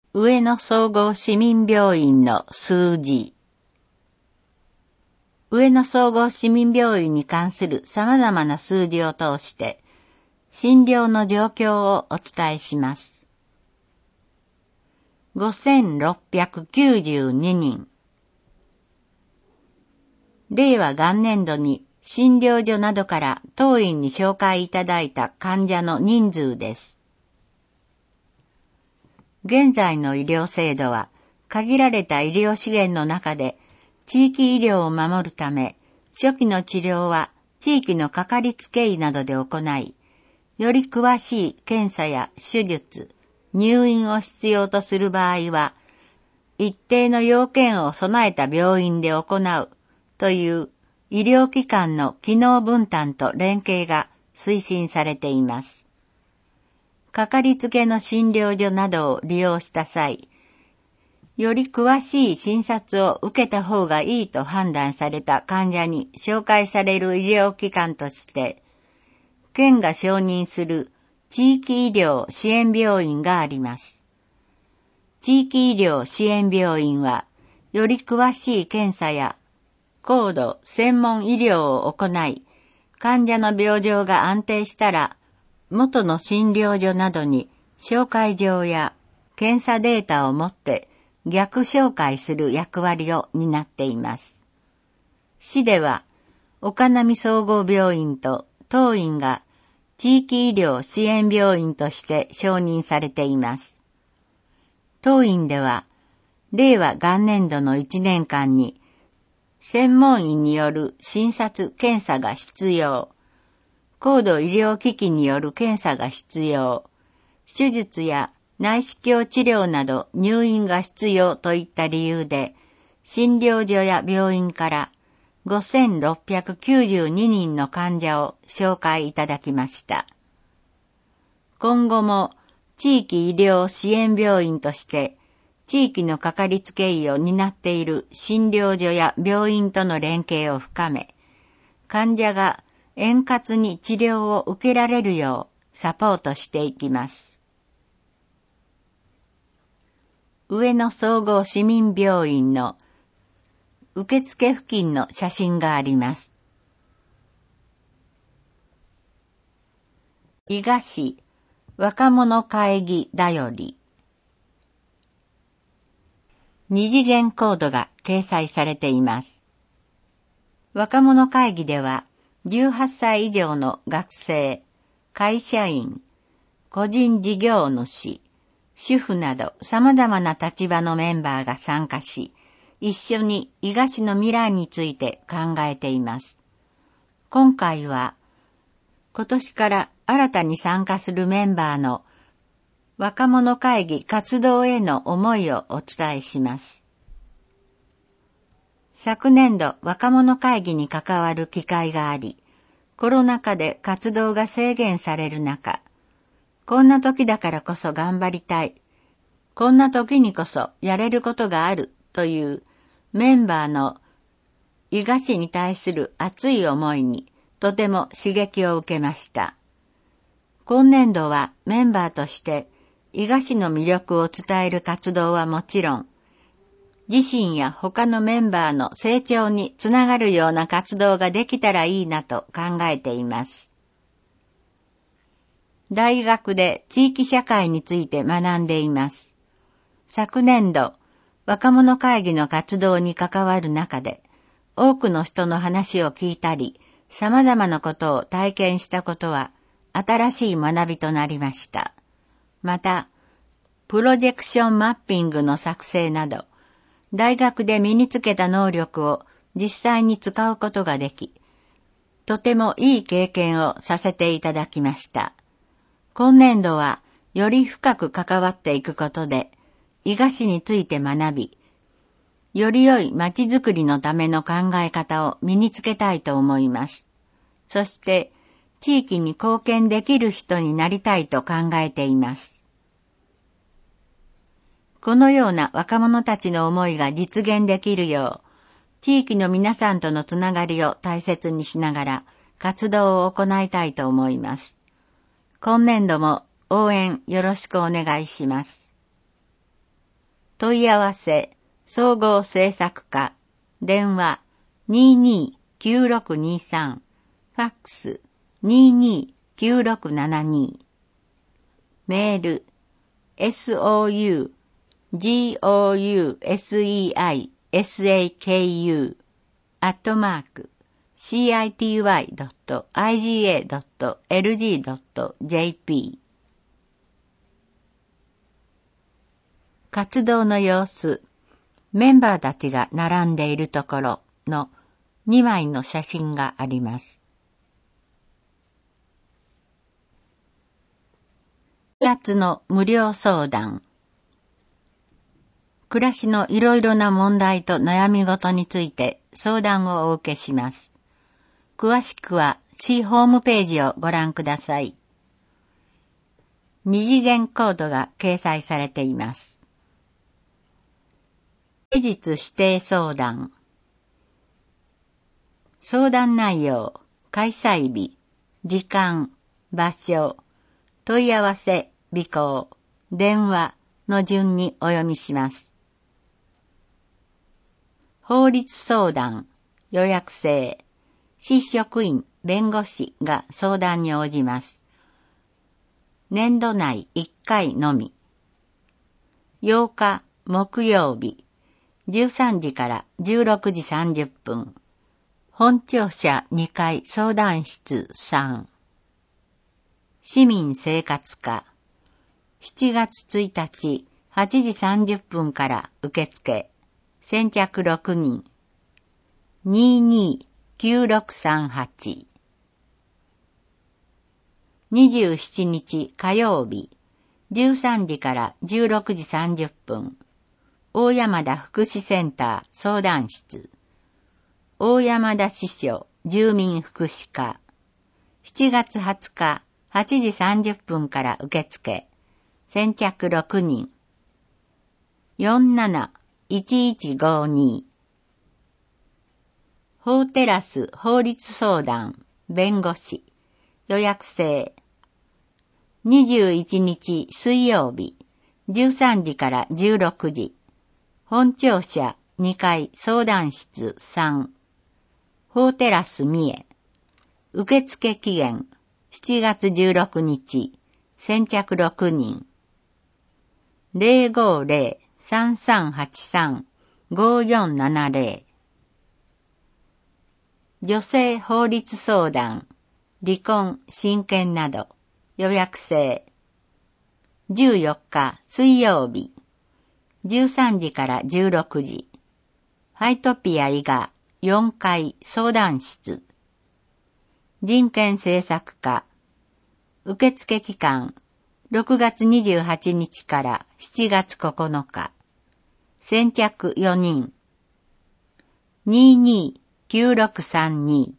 上野総合市民病院の数字。上野総合市民病院に関する様々な数字を通して、診療の状況をお伝えします。5692人。令和元年度に診療所などから当院に紹介いただいた患者の人数です。現在の医療制度は限られた医療資源の中で地域医療を守るため、初期の治療は地域のかかりつけ医などで行い、より詳しい検査や手術、入院を必要とする場合は、一定の要件を備えた病院で行うという医療機関の機能分担と連携が推進されています。かかりつけの診療所などを利用した際、より詳しい診察を受けた方がいいと判断された患者に紹介される医療機関として、県が承認する地域医療支援病院があります。地域医療支援病院は、より詳しい検査や高度専門医療を行い、患者の病状が安定したら、元の診療所などに紹介状や検査データを持って逆紹介する役割を担っています。市では、岡波総合病院と当院が地域医療支援病院として承認されています。当院では、令和元年度の1年間に、専門医による診察検査が必要、高度医療機器による検査が必要、手術や内視鏡治療など入院が必要といった理由で、診療所や病院から5692人の患者を紹介いただきました。今後も地域医療支援病院として、地域のかかりつけ医を担っている診療所や病院との連携を深め、患者が円滑に治療を受けられるようサポートしていきます。上野総合市民病院の受付付近の写真があります。伊賀市若者会議だより。二次元コードが掲載されています。若者会議では、18歳以上の学生、会社員、個人事業主、主婦など様々な立場のメンバーが参加し、一緒に伊賀市の未来について考えています。今回は、今年から新たに参加するメンバーの若者会議活動への思いをお伝えします。昨年度若者会議に関わる機会があり、コロナ禍で活動が制限される中、こんな時だからこそ頑張りたい、こんな時にこそやれることがあるというメンバーの伊賀市に対する熱い思いにとても刺激を受けました。今年度はメンバーとして伊賀市の魅力を伝える活動はもちろん、自身や他のメンバーの成長につながるような活動ができたらいいなと考えています。大学で地域社会について学んでいます。昨年度、若者会議の活動に関わる中で、多くの人の話を聞いたり、様々なことを体験したことは、新しい学びとなりました。また、プロジェクションマッピングの作成など、大学で身につけた能力を実際に使うことができ、とてもいい経験をさせていただきました。今年度はより深く関わっていくことで、伊賀市について学び、より良い街づくりのための考え方を身につけたいと思います。そして、地域に貢献できる人になりたいと考えています。このような若者たちの思いが実現できるよう、地域の皆さんとのつながりを大切にしながら活動を行いたいと思います。今年度も応援よろしくお願いします。 問い合わせ、総合政策課、電話229623、ファックス229672、メール、sougousei.city.iga.lg.jp。 活動の様子、メンバーたちが並んでいるところの2枚の写真があります。4月の無料相談。暮らしのいろいろな問題と悩み事について相談をお受けします。詳しくは市ホームページをご覧ください。二次元コードが掲載されています。平日指定相談。相談内容、開催日、時間、場所、問い合わせ、備考、電話の順にお読みします。法律相談、予約制、市職員、弁護士が相談に応じます。年度内1回のみ。8日木曜日、13時から16時30分。本庁舎2階相談室3。市民生活課。7月1日8時30分から受付。先着6人。229638。27日火曜日。13時から16時30分。大山田福祉センター相談室。大山田支所住民福祉課。7月20日8時30分から受付。先着6人。471152。法テラス法律相談弁護士予約制。21日水曜日13時から16時。本庁舎2階相談室3。法テラス三重。受付期限7月16日。先着6人。050-3383-5470。女性法律相談、離婚、親権など、予約制。14日水曜日。13時から16時。ファイトピア伊賀4階相談室。人権政策課。受付期間6月28日から7月9日。先着4人。229632。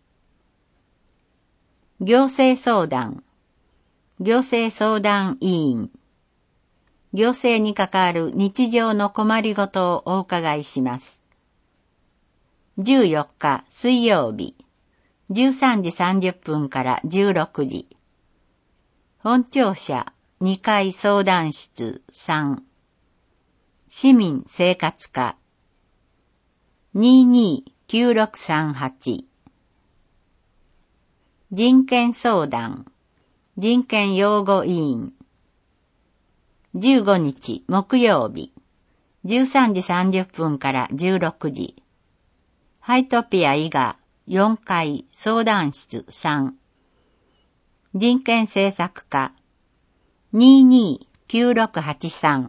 行政相談。行政相談委員。行政に関わる日常の困りごとをお伺いします。14日水曜日。13時30分から16時。本庁舎2階相談室3。市民生活課。229638。人権相談。人権擁護委員。15日木曜日。13時30分から16時。ハイトピア伊賀4階相談室3。人権政策課。229683。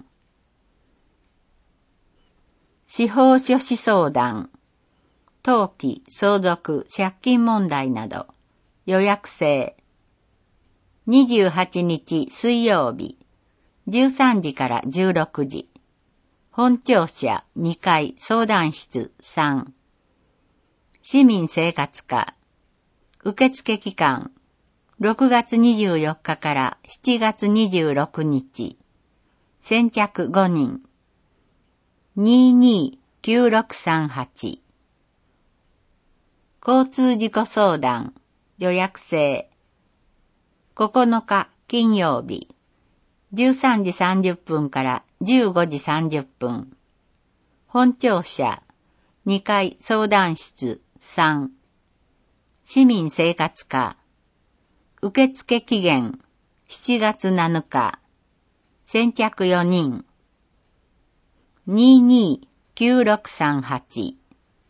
司法書士相談。登記、相続、借金問題など。予約制。28日水曜日。13時から16時。本庁舎2階相談室3。市民生活課。受付期間。6月24日から7月26日。先着5人。229638。交通事故相談。予約制。9日金曜日。13時30分から 15時30分。本庁舎、2階相談室3。市民生活課。受付期限、7月7日。先着4人。229638。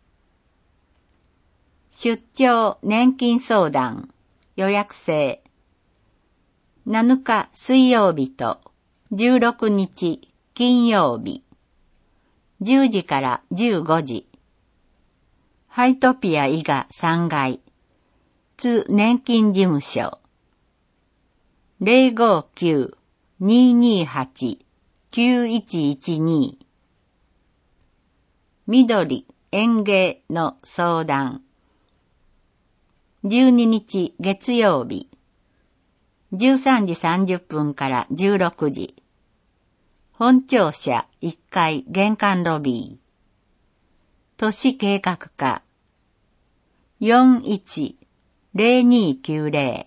出張年金相談。予約制。7日水曜日と16日金曜日。10時から15時。ハイトピア伊賀3階。津年金事務所。059-228-9112。緑園芸の相談。12日月曜日。13時30分から16時。本庁舎1階玄関ロビー。都市計画課。41-0290。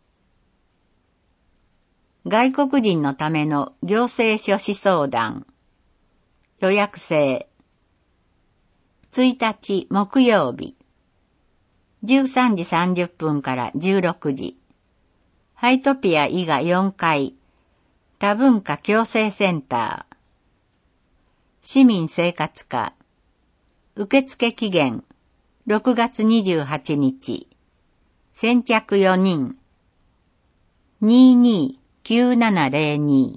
外国人のための行政書士相談。予約制。1日木曜日。13時30分から16時。ハイトピア伊賀4階。多文化共生センター。市民生活課。受付期限。6月28日。先着4人。229702。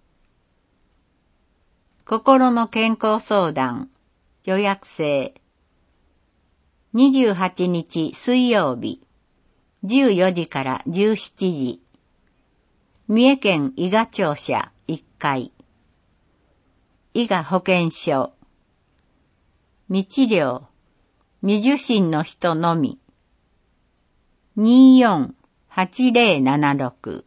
心の健康相談。予約制。28日水曜日。14時から17時。三重県伊賀庁舎1階。伊賀保健所。未治療。未受診の人のみ。248076。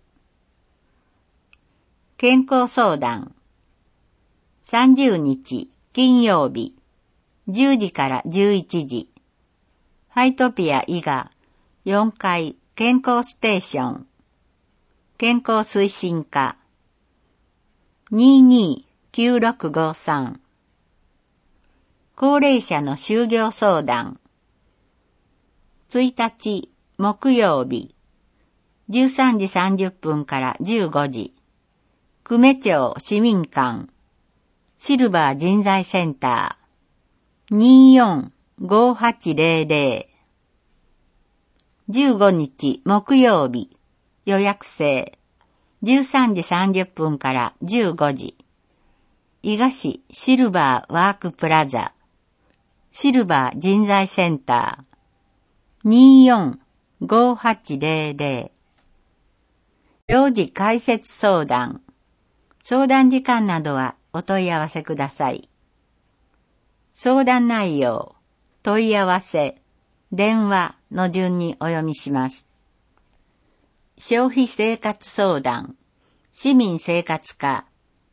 健康相談。30日金曜日。10時から11時。ハイトピア伊賀4階健康ステーション。健康推進課。229653。高齢者の就業相談。1日木曜日。13時30分から15時。久米町市民館。シルバー人材センター。245800。15日木曜日。予約制。13時30分から15時。伊賀市シルバーワークプラザ。シルバー人材センター。245800。領事開設相談。相談時間などはお問い合わせください。相談内容、問い合わせ、電話の順にお読みします。消費生活相談、市民生活課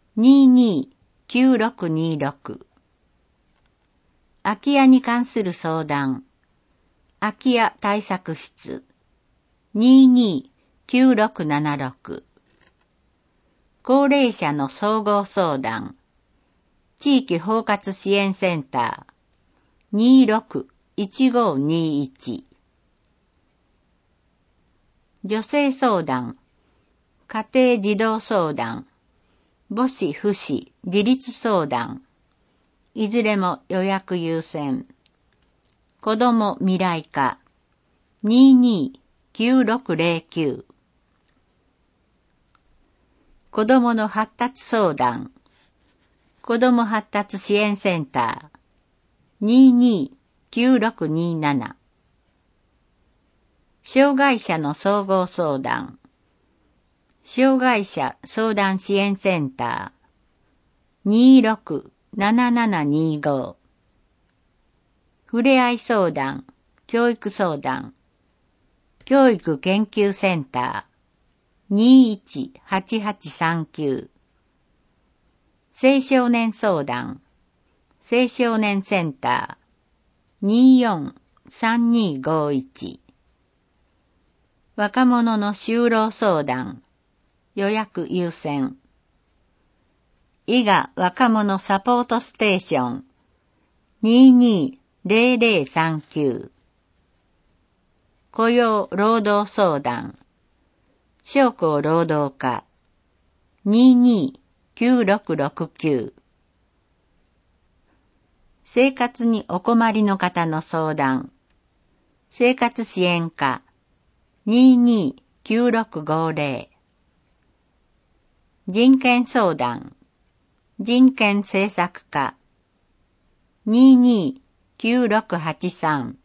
229626。空き家に関する相談、空き家対策室229676。高齢者の総合相談、地域包括支援センター261521。女性相談、家庭児童相談、母子父子自立相談、いずれも予約優先。子ども未来課229609。子どもの発達相談、子ども発達支援センター229627。障害者の総合相談、障害者相談支援センター267725。ふれあい相談、教育相談、教育研究センター218839。青少年相談、青少年センター243251。若者の就労相談、予約優先。 伊賀若者サポートステーション 220039 雇用労働相談商工労働課 229669 生活にお困りの方の相談生活支援課 229650 人権相談人権政策課 229683